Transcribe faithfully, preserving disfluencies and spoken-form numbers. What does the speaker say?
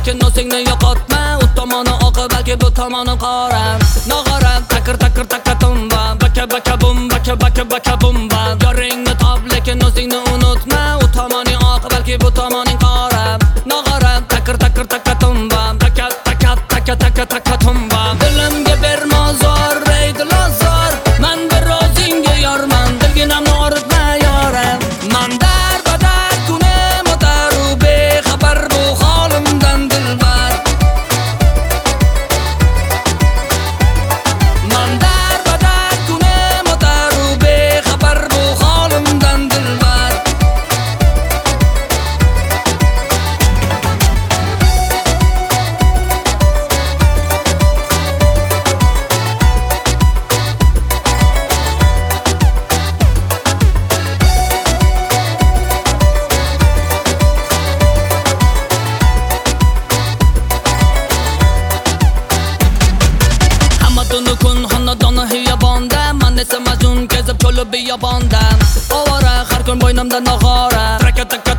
lekin nosingni yo'qotma. U tomoni oqi balki bu tomoni qora. Nog'ora takir takir takatumba, baka baka bum baka baka baka bumba. Yoringni top lekin nosingni unutma. U tomoni oqi balki bu tomoni qora. Nog'ora takir takir takatumba, baka baka taka taka takatumba. Dilimga berma zor, reydi lozor. Men bir o'zingga yorman, dilginamni oritma yoram. Men darbadar kunim o'tar u bexabar bu holimdan dilbar. Men darbadar kunim o'tar u bexabar bu holimdan dilbar. Kun xonadoni xiyobonda, men esa majnun kezib cho'li biyobonda. Ovora har kun bo'ynimda nog'ora, traka taka